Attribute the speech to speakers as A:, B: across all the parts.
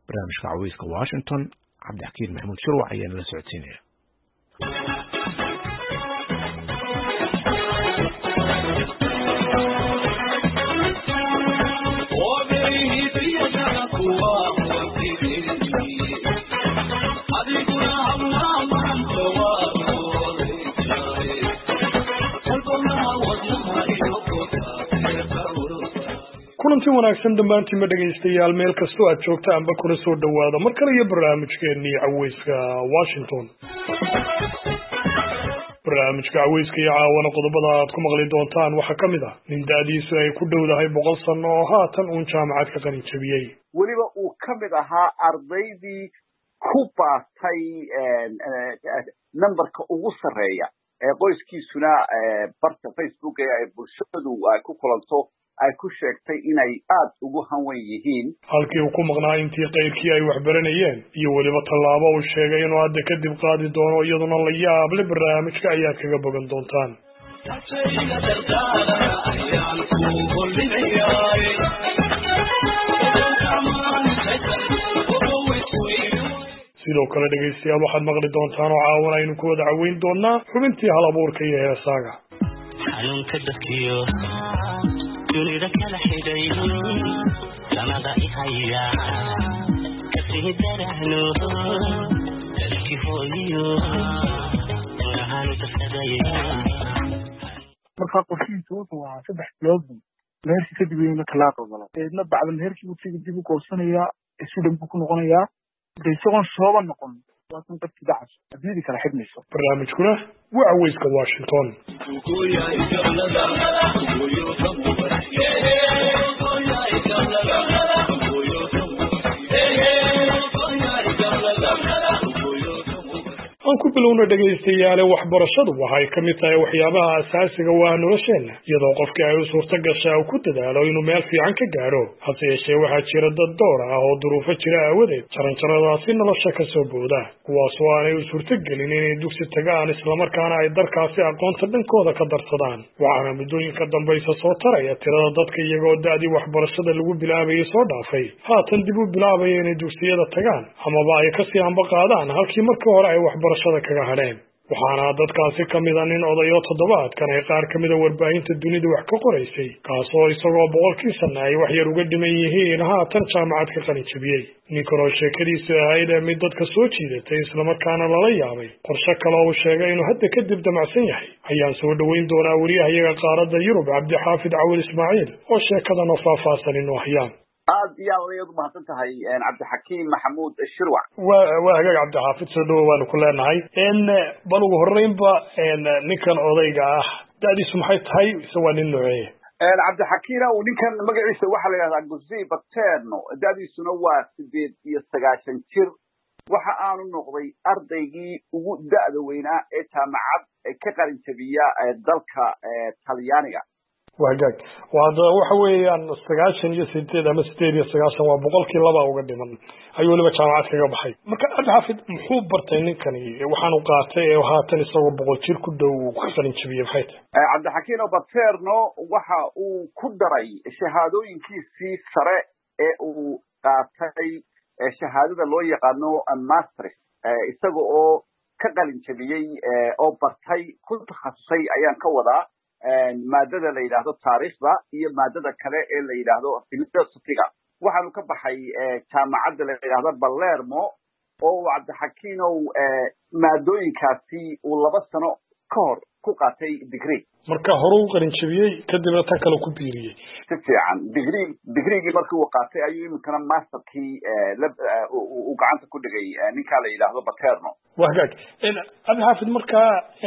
A: barnaamijka caweyska Washington cabdixakiin maxamuud shirwac ayaa nala socodsiinaya.
B: kulanti wanaagsan dhammaantiin ma dhagaystayaal meel kastoo aad joogta amba kuna soo dhawaada mar kale iyo barnaamijkeennii caweyska Washington. barnaamijka caweyska iyo caawana qodobada aad ku maqli doontaan waxaa ka mid ah nin da'diisu ay ku dhowdahay 100 sano oo haatan uun jaamacad ka qalin jabiyey,
C: weliba uu ka mid ahaa ardaydii ku baatay nambarka ugu sarreeya ee qoyskiisuna barta Facebook ee ay bulshadu ay ku kulanto ay ku sheegtay inay aad ugu hanwen yihiin
B: halkii uu ku maqnaa intii qayrkii ay waxbaranayeen iyo weliba tallaabo uu sheegay inuu hadda kadib qaadi doono iyaduna la yaab leh. barnaamijka ayaad kaga bogan doontaan. sidoo kale dhegaystayaal waxaad maqli doontaan oo caawan aynu ku wada caweyn doonaa xubintii hal abuurka iyo heesaaga.
D: xanuunka dadkiyo dunida kala xidhay sanada ihaya kasii darahno dalki hooyo wanahaanu tasaday
E: markaa qorshihiisu wuxuu ahaa 3 bilood meherkii kadib inuu talaaqo galo eedna bacda meherkii uu dib u goosanayaa sidoo ku noqonayaa isagoon sooba noqon waasan dadkii dacas adii kala xidmayso.
B: barnaamijkuna waa caweyska Washington. aan ku bilowno dhagaystayaal waxbarashadu waxay ka mid tahay waxyaabaha asaasiga waa nolosheena iyadoo qofkii ay u suurto gashaa uu ku dadaalo inuu meel fiican ka gaaro. hase yeeshee waxaa jira dad door ah oo duruufo jira aawadeed jaranjaradaasi nolosha ka soo booda kuwaasoo aanay u suurto gelin inay dugsi tagaan islamarkaana ay darkaasi aqoonta dhankooda ka darsadaan. waxaana muddooyinka dambaysa soo taraya tirada dadka iyagoo da'dii waxbarashada lagu bilaabayay soo dhaafay haatan dib u bilaabaya inay dugsiyada tagaan amaba ay kasii hamba qaadaan halkii markii hore ay waxbarashada kaga hadheen. waxaana dadkaasi ka mid a nin odayo toddobaadkan ay qaar ka mid a warbaahinta dunida wax ka qoraysay kaasoo isagoo 100 sano ay wax yar uga dhiman yihiin haatan jaamacad ka qalin jabiyey. ninkan oo sheekadiisu ahayd mid dadka soo jiidatay islamarkaana lala yaabay qorshe kale uu sheegay inuu hadda kadib damacsan yahay ayaan soo dhaweyn doonaa wariyahayaga qaaradda Yurub cabdixaafid cawil ismaaciil oo sheekadan oo faahfaahsan inoo hayaan.
C: aad iyo aad ayaad umahadsan tahay cabdixakiin maxamuud shirwac.
B: waa hagaag cabdixaafid soo dhawo waanu ku leenahay bal ugu horreynba ninkan odayga ah da'diisu maxay tahay ise waa nin noocee?
C: cabdixakiin ninkan magaciisa waxaa la yidhahdaa Giuseppe Paterno, da'diisuna waa 98 jir. waxa aanu noqday ardaygii ugu da'da weynaa ee jaamacad ka qalin jabiya dalka Talyaaniga.
B: wagaag waxa weeyaan 98 ama 98 waa 2% uga dhiman ayuu waliba jaamacad kaga baxay. marka cabdixaafid muxuu bartay ninkani waxaanu qaatay ee haatan isagoo 100 jir ku dhow ka qalin jabiyay maxay tahay?
C: cabdixakiin Paterno waxa uu ku daray shahaadooyinkiisii sare ee uu qaatay shahaadada loo yaqaano masters isaga oo ka qalin jabiyey oo bartay ku takhasusay ayaan ka wadaa maadada la yiraahdo taariikhda iyo maadada kale ee la yiraahdo philosophy-ga. waxaanu ka baxay jaamacadda la yiraahdo Palermo oo cabdixakiin maadooyinkaasi uu 2 sano ka hor ku qaatay degree.
B: marka hore uu qalin jabiyey kadibna tan kale ku biiriyay
C: si fiican degree-gii markii uu qaatay ayuu iminkana masterkii uu gacanta ku dhigay ninka la yiraahdo Paterno.
B: wagaag cabdixaafid marka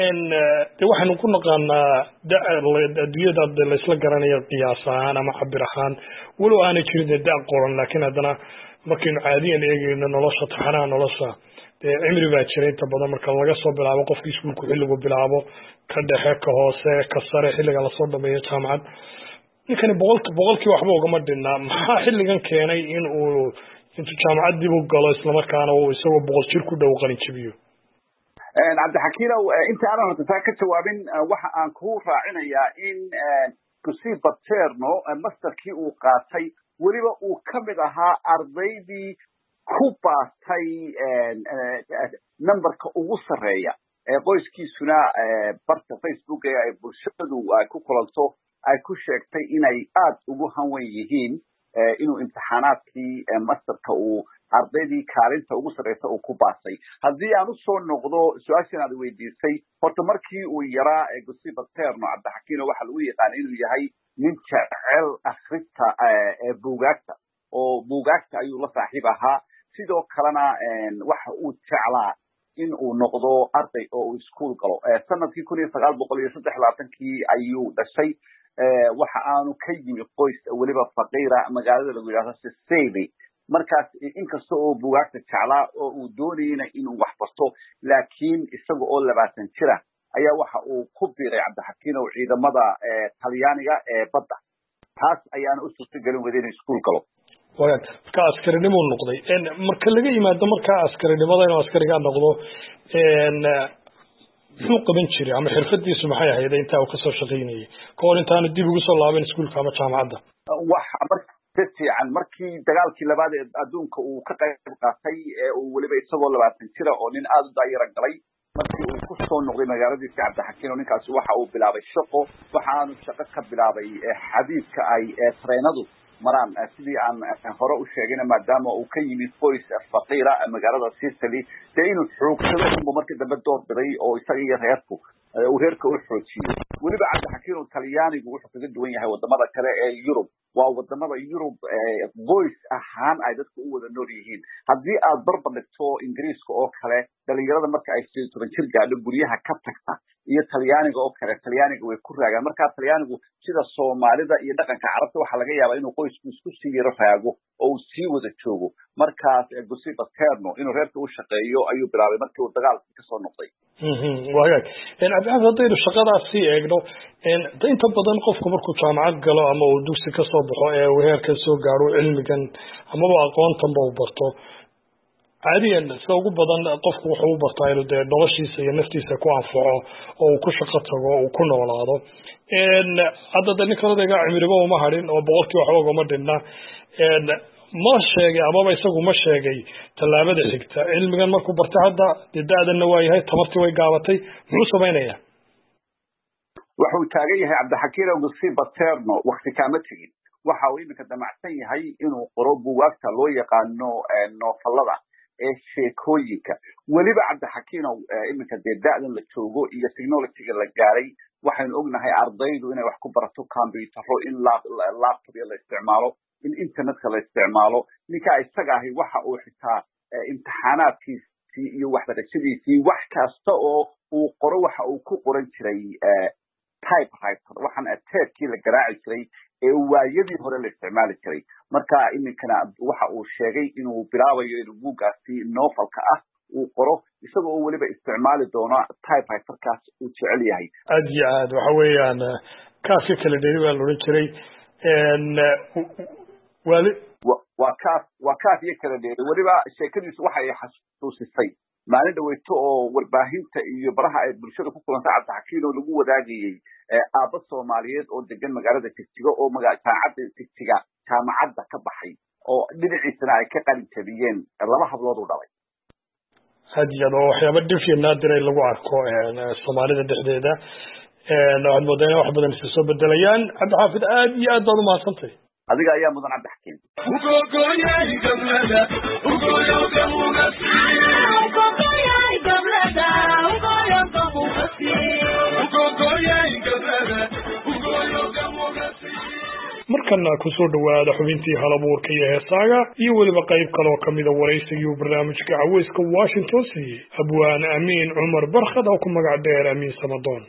B: waxaanu ku naqaanaa adduunyada la isla garanayo qiyaas ahaan ama cabir ahaan walow aanay jirin da' qoran laakiin haddana markaynu caadiyan eegayno nolosha taxanaha nolosha cimri baa jira inta badan marka laga soo bilaabo qofkii iskuulku xilligu bilaabo ka dhexe ka hoose ka sare xilliga lasoo dhameeyo jaamacad. ninkani boqolkii waxba ugama dhinna maxaa xilligan keenay in uu intuu jaamacad dib u galo islamarkaana uu isagoo 100 jir ku dhow qalin jabiyo?
C: cabdixakiin inta aanan horta ka jawaabin waxa aan ku raacinayaa in Giuseppe Paterno masterkii uu qaatay weliba uu ka mid ahaa ardaydii ku baastay numberka ugu sarreeya qoyskiisuna barta Facebook ee ay bulshadu ay ku kulanto ay ku sheegtay inay aad ugu hanwen yihiin inuu imtixaanaadkii masterka uu ardaydii kaalinta ugu sarreysa uu ku baasay. haddii aan usoo noqdo su-aashan aad weydiisay, horta markii uu yaraa Giuseppe Paterno cabdixakiino waxaa lagu yaqaana inuu yahay nin jecel akhrista buugaagta, oo buugaagta ayuu la saaxiib ahaa. sidoo kalena waxa uu jeclaa in uu noqdo arday oo uu iskuul galo. sanadkii 1923 ayuu dhashay. waxa aanu ka yimi qoys weliba faqiira magaalada lagu yidhaahdo Sicily. markaas inkasta oo buugaagta jeclaa oo uu doonayna inuu wax barto, laakiin isaga oo 20 jira ayaa waxa uu ku biiray cabdixakiin oo ciidamada Talyaaniga ee badda. taas ayaana u suurtagelin wada inuu iskuul galo.
B: marka askarinimo noqday marka laga yimaado marka askarinimada inuu askariga noqdo muxuu qaban jiray ama xirfadiisu maxay ahayd inta uu ka soo shaqeynayay koor intaanu dib ugu soo laaban iskuulka ama jaamacadda?
C: fiican markii dagaalkii labaad ee adduunka uu ka qayb qaatay uu weliba isagoo 20 jira oo nin aad u daayira galay, markii uu ku soo noqday magaaladiisa cabdixakiin oo ninkaasi waxa uu bilaabay shaqo. waxaanu shaqo ka bilaabay xadiidka ay treenadu maraan. sidii aan hore u sheegayna, maadaama uu ka yimid qoys faqiira magaalada Sicily, dee inuu xoogsado unba markii dambe door biday oo isaga iyo reerku uu reerka u xoojiyey. weliba cabdixakiin oo Talyaanigu wuxuu kaga duwan yahay wadamada kale ee Yurub. waa wadamada Yurub qoys ahaan ay dadku u wada nool yihiin. haddii aad barbar dhigto Ingiriiska oo kale, dhalinyarada marka ay 17 jir gaadho guryaha ka tagta, iyo Talyaaniga oo kale, Talyaaniga way ku raagaan. marka Talyaanigu sida Soomaalida iyo dhaqanka Carabta waxaa laga yaabaa inuu qoysku isku sii yaro raago oo uu sii wada joogo. markaas Giuseppe Paterno inuu reerka u shaqeeyo ayuu bilaabay markii uu dagaalkii ka soo noqday.
B: waagaag cabdixaafid, haddaynu shaqadaas sii eegno, inta badan qofku markuu jaamacad galo ama uu dugsi ka soo baxo ee uu heerkan soo gaaro cilmigan amaba aqoontanba uu barto, caadiyan sida ugu badan qofku wuxuu u bartaa inuu dee noloshiisa iyo naftiisa ku anfaco oo uu ku shaqo tago oo uu ku noolaado. hadda de ninkan odayga cimriba uma hadhin oo boqolkii waxba ugama dhinna. ma sheegay amaba isagu ma sheegay tallaabada xigta cilmigan markuu bartay? hadda dee da-danna waa yahay, tamartii way gaabatay, muxuu samaynayaa?
C: wuxuu taagan yahay cabdixakiin oo Giuseppe Paterno waqti kaama tegin. waxa uu iminka damacsan yahay inuu qoro buugaagta loo yaqaano noofalada ee sheekooyinka. weliba cabdixakiin oo iminka dee da-dan la joogo iyo technologyga la gaaray, waxaynu ognahay ardaydu inay wax ku barato computerro, in laptop la isticmaalo, in internetka la isticmaalo. ninka isaga ahi waxa uu xitaa imtixaanaadkiisii iyo waxbarashadiisii wax kasta oo uu qoro waxa uu ku qoran jiray typewriter, waxaan tape-kii la garaaci jiray ee waayadii hore la isticmaali jiray. marka iminkana waxa uu sheegay inuu bilaabayo inuu buuggaasi novelka ah uu qoro, isagoo oo weliba isticmaali doono typewriterkaas uu jecel yahay.
B: aad iyo aad waxa weeyaan kaafka kala dheeri waa la odhan jiray.
C: waa kaaf iyo kala dheeri. weliba sheekadiisu waxay xasuusisay maalin dhaweyto oo warbaahinta iyo baraha ay bulshada ku kulantay cabdixakiin oo lagu wadaagayey aabba Soomaaliyeed oo degan magaalada Jigjiga oo jaamacadda ka baxay, oo dhinaciisana ay ka qalin jabiyeen 2 hablood u dhalay.
B: aad iyo aad oo waxyaaba dhif iyo naadir ay lagu arko Soomaalida dhexdeeda. waxaad moodaa in wax badan isu soo bedelayaan. cabdixaafid, aad iyo aad baad u mahadsantahay.
C: adiga ayaa mudan cabdixakiin.
B: markana kusoo dhawaada xubintii halabuurka iyo heesaaga iyo weliba qayb kaloo kamida waraysigii barnaamijka caweyska Washington siiyey abwaan Amiin Cumar Barkhad oo ku magac dheer Amiin Samadoon.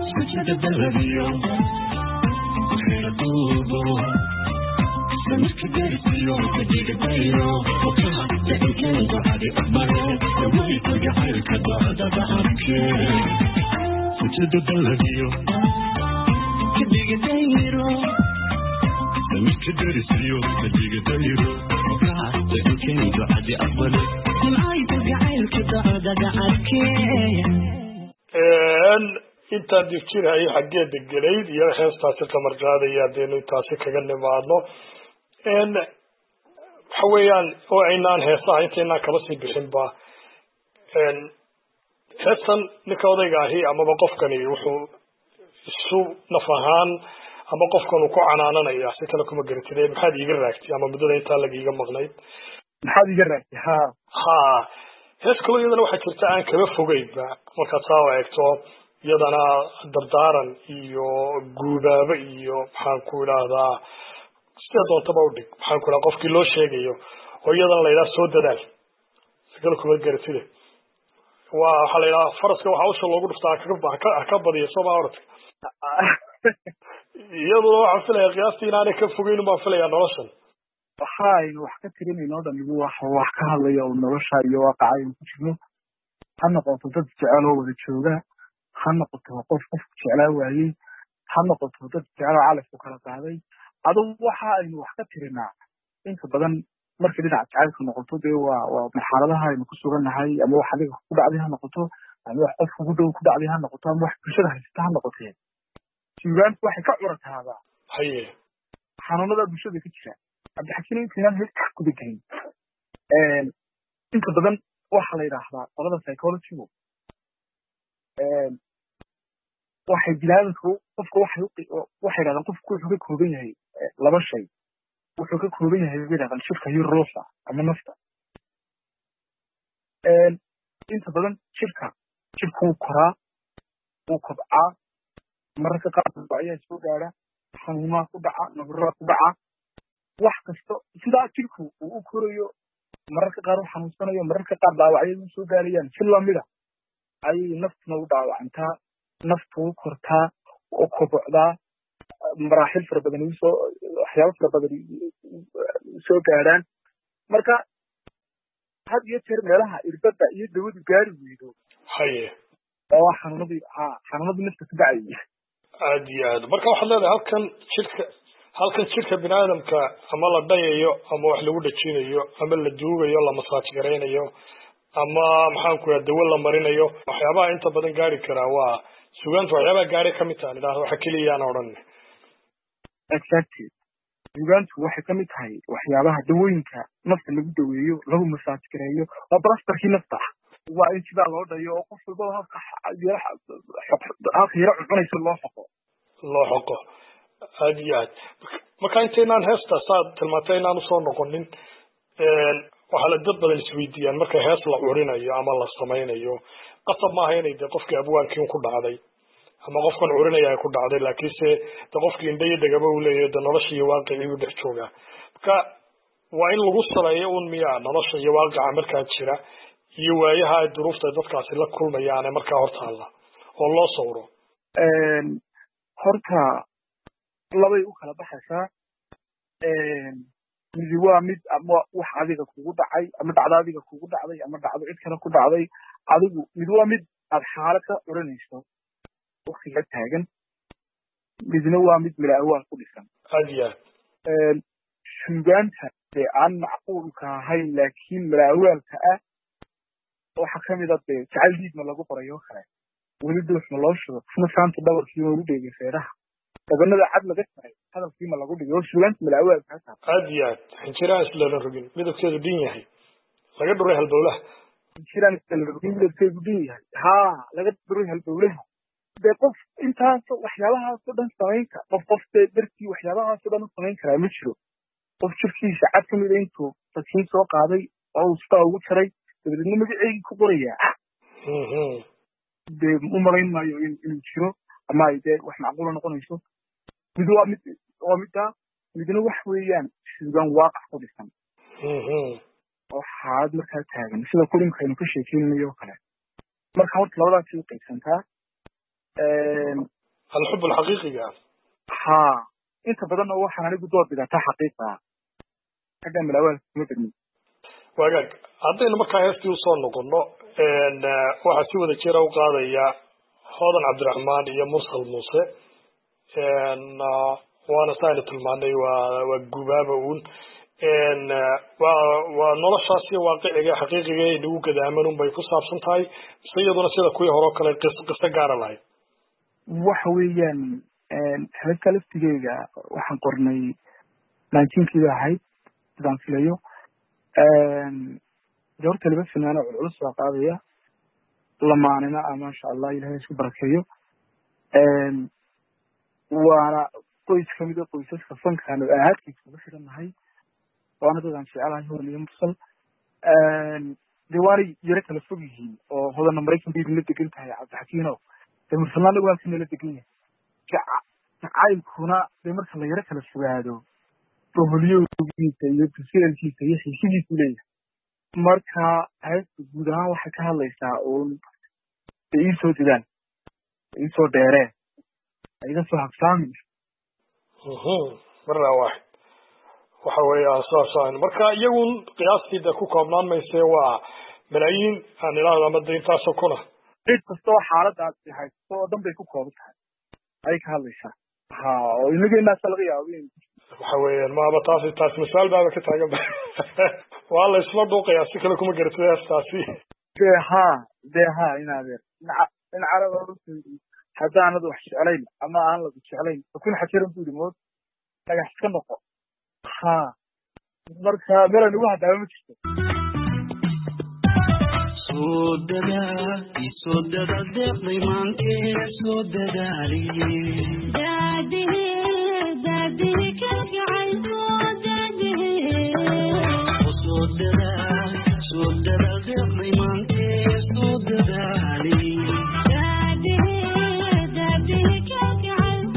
B: intaan difjirhay xaggeeda gelayd iyo heestaasi qamar qaadaya haddaynu intaasi kaga nimaadno. حويان وعينان هيسا انتنا كبسي بحنبا هيسا نكوضيقا هي اما بقفكني وحو سو نفهان اما قفكنو كو عنانانا ياسي كالكو مقرتين محاد يقر راكتي اما بدون انتا لقيقا مغنيد
E: محاد يقر راكتي
B: ها هيس كلو يدنا waxaa jirta aan kaga fogeyba marka taa eegto yadana dardaaran iyo guubaaba iyo maxaan ku ilaadaa sida doonta bawdig maxaan ku ilaa qofkii loo sheegayo oo yadana la ilaa soo dadaal sidoo kuma garatide waxa la ilaa faraska waxa uu loogu dhuftaa ka badiyo Soomaa orod iyadoo waxa filaya qiyaastii inaan ka fogeyn ma filaya noloshan
E: waxaan wax ka tirinayno dhamigu wax ka hadlayo nolosha iyo waaqacay ku jirno ha noqoto dad jecel oo wada jooga ha noqoto qof jecel waayay ha noqoto dad jecel calaf ku kala qaaday adoo waxa aynu wax ka tirinaa inta badan markii dhinaca jacaylka noqoto dee waa marxaladaha aynu ku suganahay ama wax adiga ku dhacday ha noqoto ama wax qof ugu dhow ku dhacday ha noqoto ama wax bulshada haysta ha noqoto suugaan waxay ka curataada
B: haye
E: xanuunada bulshada ka jira abdaxkiin intaan heerka ku degay inta badan waxa la yiraahdaa qolada psychology-gu waxay bilaabaan qofka waxay yiraahdaan qofku wuxuu ka kooban yahay laba shay wuxuu ka kooban yahay yiraahdaan shirka iyo ruuxa ama nafta inta badan shirku koraa uu kobcaa mararka qaar ayaa soo gaara xanuunaa ku dhaca nabarada ku dhaca wax kasto sida jirku uu korayo mararka qaar uu xanuunsanayo mararka qaar dhaawacyadu soo gaarayaan si lamida ay naftuna u dhaawacantaa naftu u kortaa oo kobocdaa maraaxil fara badan waxyaabo fara badan soo gaaraan marka had iyo jeer meelaha irbada iyo dawadu gaari weydo
B: haye
E: oo xanuunadii nafta ku dhacayay
B: aad iyo aad marka waxaad leedahay halkan jirka biniaadamka ama la dhayayo ama wax lagu dhajinayo ama la duugayo la masaaj gareynayo ama maxaan ku yahay dawo la marinayo waxyaabaha inta badan gaari karaa waa suugaanta waxyaabaha gaari kamid tahay ilaa waxa kaliya aan odhan
E: exactly suugaantu waxay kamid tahay waxyaabaha dawooyinka nafta lagu daweeyo lagu masaaj gareeyo waa blastarkii nafta waa in sida loo dhayo oo qof walba halka yara cunayso loo xoqo
B: aad iyo aad marka intaynaan heesta saad tilmaantay inaan usoo noqonin waxaa la dad badan isweydiiyaan marka hees la curinayo ama la samaynayo qasab maaha inay de qofkii abwaankiin ku dhacday ama qofkan curinaya ay ku dhacday laakiinse de qofkii indhayo degaba uu leeyahay de nolosha iyo waaqicii u dhex joogaa marka waa in lagu saleeyo un miyaa nolosha iyo waaqica markaa jira iyo waayaha ay duruufta dadkaasi la kulmayaan ee markaa hortaalla oo loo sawro
E: horta labay u kala baxaysaa midi waa mid ama wax adiga kugu dhacay ama dhacdo adiga kugu dhacday ama dhacdo cid kale ku dhacday adigu mid waa mid aad xaalad ka curanayso waqtiga taagan midna waa mid milaawaal ku dhisan
B: aad iyo aad
E: suugaanta dee aan macquulka ahayn laakiin milaawaalka ah waxaa kamid a dee jacayl diidma lagu qorayo kale weli duuxma loo shubo isna saanta dhabarkii lagu dheegay feeraha dabanada cad laga taray hadalkiima lagu dhigay oo suugaanta milaawaalka
B: aad iyo aad xinjiraan islala rogin midabkeedu dhin yahay laga dhuray halbowlaha
E: xinjiraan islala rogin midabkeedu dhin yahay laga dhuray halbowlaha dee qof intaas waxyaabahaasoo dhan samayn kara qof dee dartii waxyaabahaasoo dhan u samayn karaa ma jiro qof jirkiisa cad kamid a intuu dadkiin soo qaaday oo uu sidaa ugu jaray dabadeedna magaceegii ku qorayaa dee u malayn maayo inuu jiro ama ay dee wax macquula noqonayso mid waa middaa midna wax weeyaan suugaan waaqac ku dhisan oo xaalad markaa taagan sida kulimka aynu ka sheekeynayo oo kale marka horta labadaasi u qaybsantaa
B: الحب الحقيقي
E: انت بدلنا waxaan anigu door bidataa xaqiiqa hadda malaawal kuma badni
B: wagaag haddaynu markaa heestii usoo noqono waxaa si wada jira u qaadaya Hodan Cabdiraxmaan iyo Mursal Muuse waana saynu tilmaanay waa gubaaba uun waa noloshaas iyo waaqiciga xaqiiqiga ee lagu gadaaman un bay ku saabsan tahay mise iyaduna sida kuwii hore oo kale qiso gaara lahayd
E: waxa weeyaan heesta laftigeega waxaan qornay 19kii ahayd sidaan filayo دورت اللي بس إن أنا العلوس وقاضية لما أنا ما شاء الله إلهي شو بركيه وأنا قويس كمية قويسات خفن كانوا هاتك بس إن هاي وأنا طبعا شيء على هو اللي ينفصل دواري يرك الفوقيين أو هذا النمريك بيد اللي تقولتها يا عبد الحكيم المرسلنا اللي قال كنا اللي تقولين عايل هنا بمرسل اللي يرك الفوقيين بروبليو بيجي يبتسيل شيء يجي كليه marka hay'adda guud ahaan waxay ka hadlaysaa oo ay soo didaan ay soo dheereen ay ka soo habsaamin
B: marna waxa weeyaan soo marka iyagu qiyaastida ku koobnaan maysay waa malaayiin aan ilaahay ama deyntaas kuna
E: cid kastoo xaaladaas yahay soo dhanbay ku kooban tahay ay ka hadlaysaa oo inageena laga yaabin
B: waxa weeyaan ma taas misaal baa ka taagan والله اسمه دوقي أسيك لكم قريت لي أساسي
E: ده إن هذا إن عرب حتى أنا ذو حش علينا أما أنا ذو حش علينا فكل حكيرم تودي موت تجح سكنقة مركها بلا نواحد على مكشته
D: سودة دقي مانكي سودة دادي كيف عايز سودة دقي مانكي سودة دالي دادي كيف عايز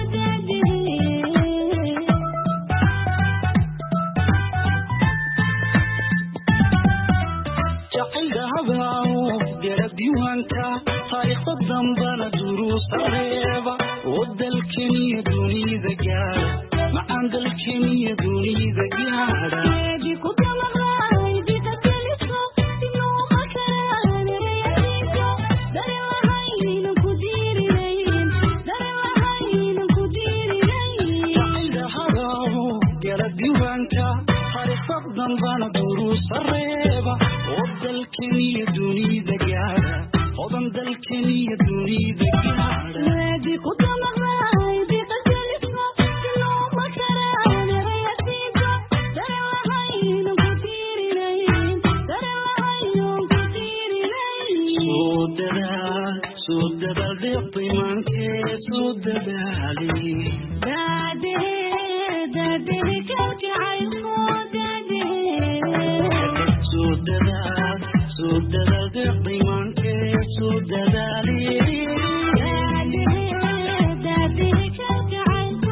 D: جعل هذا قلبي وانت طريق الضنبنا دروس الريبة ود الكنية دوني ذقارة ما عند الكنية دوني ذقارة دي كنت مغاي دي تتلسو يوم كران رياليجو داري وحاين كديري لين داري وحاين كديري لين جعل هذا قلبي وانت طريق الضنبنا دروس الريبة ود الكنية دوني ذقارة وضم ذا الكنية دوني ذقارة دي كنت مغاي دي تتلسو يوم كران رياليجو داري وحاين كديري لين داري وحاين كديري لين سودة دقي مانكي سودة دالي دادي كيف عايز سودة دقي مانكي سودة دالي دادي كيف عايز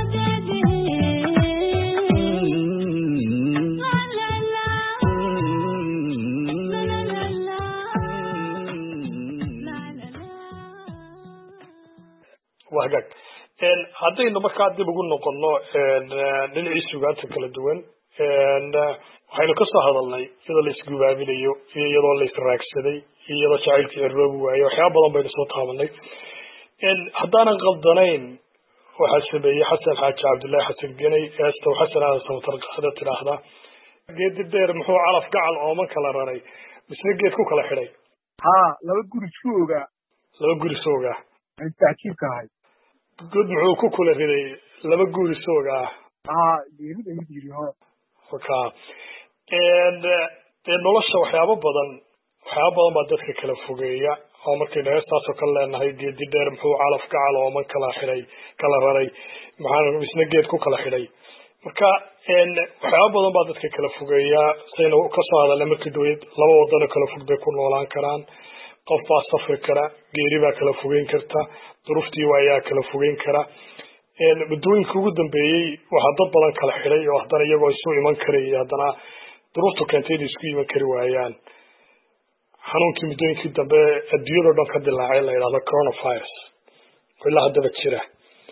B: وهجك haddaynu markaa dib ugu noqono dhinacii sugaanta kala duwan waxaynu ka soo hadalnay iyadoo la isgubaaminayo iyo iyadoo la israagsaday iyo iyadoo jacaylkii ciroobi waayo waxyaaba badan baynu soo taabanay haddaanan qaldanayn waxaa sameeyey xasan xaaji cabdullaahi xasan genay eestow xasan aadan samatar qaada tidhaahdaa geedi dheer muxuu calaf gacal ooman kala raray misna geed ku kala xidhay
E: laba guri soo ogaa tacjiibka ahay
B: good muxuu ku kula riday laba guri sooga nolosha waxyaabo badan baa dadka kala fogeeya oo markaynu heestaasoo kale leenahay geedi dheer muxuu calaf gacal ooman kala raray maxaa isna geed ku kala xidhay marka waxyaabo badan baa dadka kala fogeeya saynu kasoo hadalnay markii dawlad laba wadano kala fog bay ku noolaan karaan qof baa safri kara geeri baa kala fogeyn karta duruuftii ayaa kala fogeyn kara muddooyinka ugu dambeeyey waxaa dad badan kala xidhay oo haddana iyagoo isu iman karaya haddana duruuftu keentay inay isku iman kari waayaan xanuunkii muddooyinkii dambe adduunyadao dhan ka dilaacay la yidhahdo coronavirus oo ilaa haddaba jira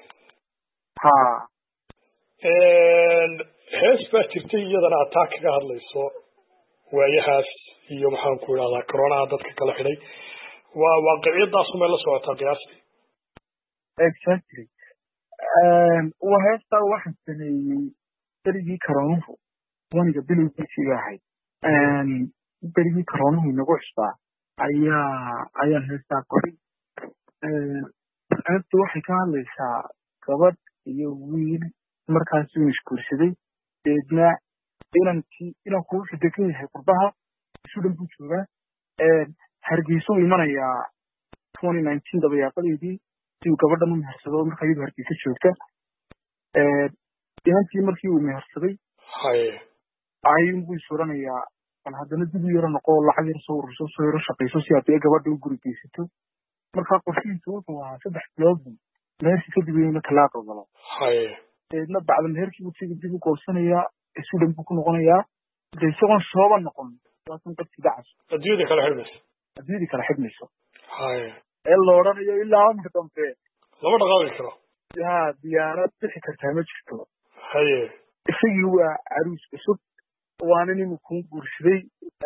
B: hees baa jirtay iyadana ataa kaga hadlayso waayahaas iyo maxaan ku idhahdaa coronaha dadka kala xidhay waa waaqiciyadaasu may la socotaa qiyaastii
E: exactly heestaa waxaan sameeyey berigii karoonuhu waniga bilowgiisii ahayd berigii karoonuhu inagu cusbaa ayaan heestaa qoray heesta waxay ka hadlaysaa gabadh iyo wiil markaasuu isguursaday deedna inaan kugu degan yahay qurbaha sudan buu joogaa hargeysa uu imanayaa 2019 dabayaaqadeedii si uu gabadhan u mehersado markaa iyadu hargeysa joogta inantii markii uu mehersaday ayuun buu isoranayaa bal haddana dib u yaro noqo lacag yar soo ururso soo yaro shaqayso si aad gabadha u guri geysato markaa qorshihiisu wuxuu ahaa 3 bilood meherkii kadib inuu talaaqo galo eedna bacdan meherkii buu dib u goosanayaa sudan buu ku noqonayaa isagoon sooba noqon waasan qadkii dacas adduunyadii kala xidmayso ee la odhanayo ilaa marka dambe
B: lama dhaqaaqi karo
E: diyaarad bixi kartaa ma jirto isagii waa caruus cusub waana nin kuu guursaday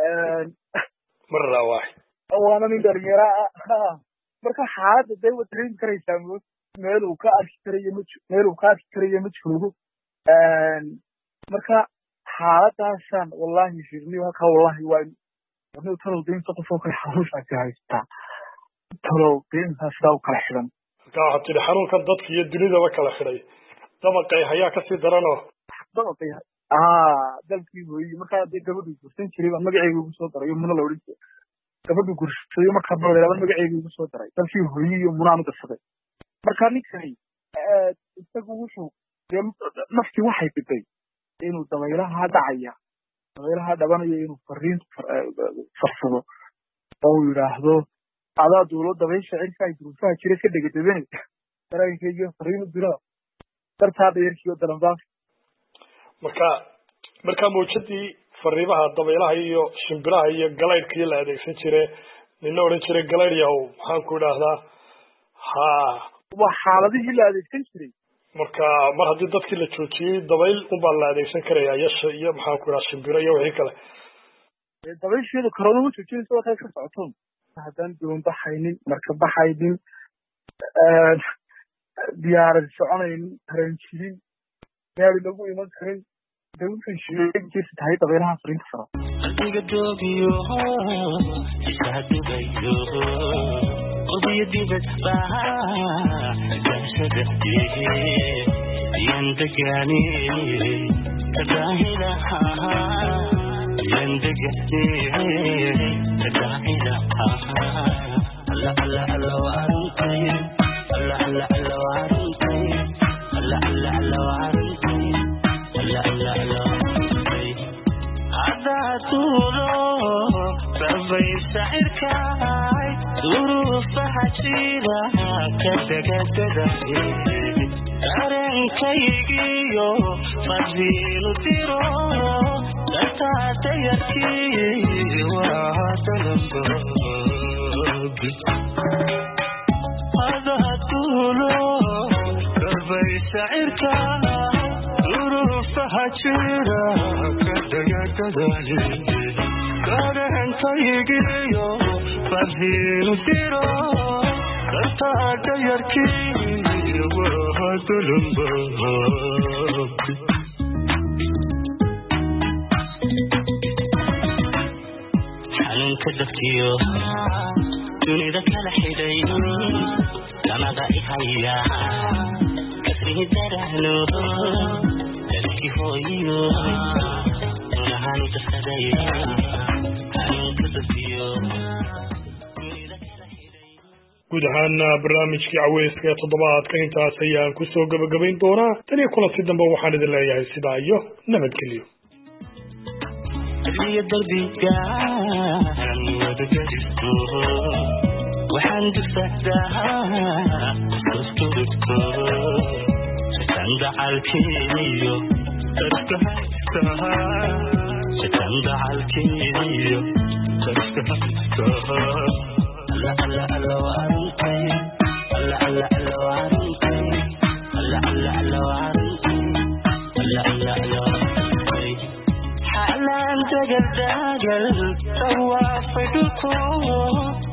E: waana nin dhalinyaro ah marka xaaladda dee waad dareemi karaysaa meel uu ka arki karayo ma joogo marka xaaladaasaan wallahi shirniyo halkaa wallahi waa talow deynta qof oo kale xanuunsaasi haystaa talow deyntaa sidaa u kala xidhan
B: marka waxaad tidhi xanuunkan dadka iyo dunidaba kala xidhay dabaqay hayaa kasii daranoo
E: dabaqay dalkii hooyey markaa dee gabadhuu gursan jiray baa magaceyga ugu soo daray muna la odhan jiray gabadhuu gursaday markaa badeelaba magaceyga ugu soo daray dalkii hooyey iyo munaan u darsaday marka ninkani isagu wuxuu naftii waxay biday inuu dabaylaha dhacaya dabaylaha dhabanaya inuu fariin farsado oo uu yidhaahdo adaa duulo dabaysha cirka ay duruufaha jira ka dhegadabane dareenkaygiyo fariin u dira dartaa dayarkiiyo dalanbaaf
B: marka mawjadii fariimaha dabaylaha iyo shimbiraha iyo galaydhkii la adeegsan jire nina odhan jiray galaydh yahow maxaan ku idhaahdaa
E: waa xaaladihii la adeegsan jiray
B: marka mar haddii dadkii la joojiyey dabayl unbaa la adeegsan karaya iyo maxaan ku idhaha shimbiro iyo wixii kale
E: dabaysheedu karoona ma joojinaysa waa ka socoto haddaan doon baxaynin marka baxaynin diyaarad soconaynin tareen jirin gaari lagu iman karin de wuxuu sheegaysa tahay dabaylaha fariinta faro
D: adiga joogiyo isadugayo obiyo dibad baashadahdihe yandegani kadahila yandegani kadahila alla alla alla waarintay alla alla alla waarintay alla alla alla waarintay alla alla alla waarintay عداتولو فبي سعركاي ظروفها جيرا كتكتدهي أرنكيجيو فضيل تيرو لتاتيكي وهاتلمبوك عداتولو فبي سعركاي ظروفها جيرا كتكتدهي أرنكيجيو فضيل تيرو لتاتيكي وهاتلمبوك كدفتيو دوني ذاك الحدي لما ضاي هيا كسري درهنو تلكي فويو ونهاني تسدي كدفتيو
B: guud ahaan barnaamijkii caweyska ee toddobaadka intaas ayaan kusoo gabagabayn doonaa tan iyo kulanti dambe waxaan idin leeyahay sidaa iyo nabadgelyo
D: هي دربي كان ودقيته وحن دفتها استركته ستندع الكينيو تركها استها ستندع الكينيو تركها استها لا لا لا وارنتي لا لا لا وارنتي لا لا لا وارنتي لا لا لا حالان تقل تقل توافقكم